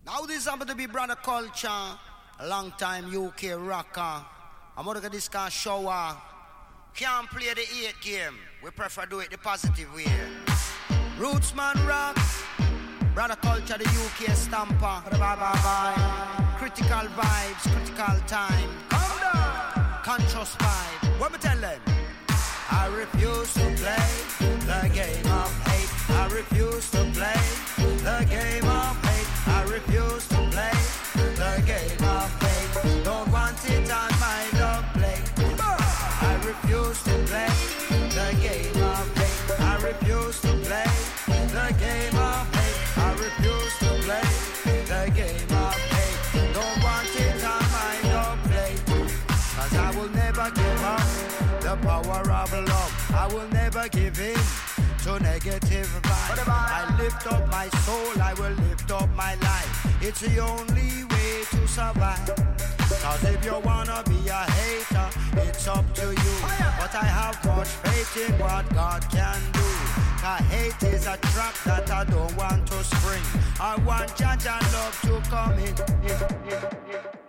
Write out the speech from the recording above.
Now this is about to be Brother Culture, a long time UK rocker. I'm gonna get this kind of shower. Can't play the 8 game. We prefer do it the positive way. Rootsman rock. Brother Culture, the UK stamper. Critical vibes, critical time. Come down. Conscious vibe. What me tell them? I refuse to play the game of hate. I refuse to play the game of hate. I refuse to play the game of hate. Don't want it on my love plate. I refuse to play the game of hate. I refuse to play the game of hate. I refuse to play the game of hate. Don't want it on my love plate. 'Cause I will never give up the power of love. I will never give in to negative vibes. I lift up my soul, I will lift up my life. It's the only way to survive. 'Cause if you wanna be a hater, it's up to you. But I have much faith in what God can do. 'Cause hate is a trap that I don't want to spring. I want Jah Jah love to come in.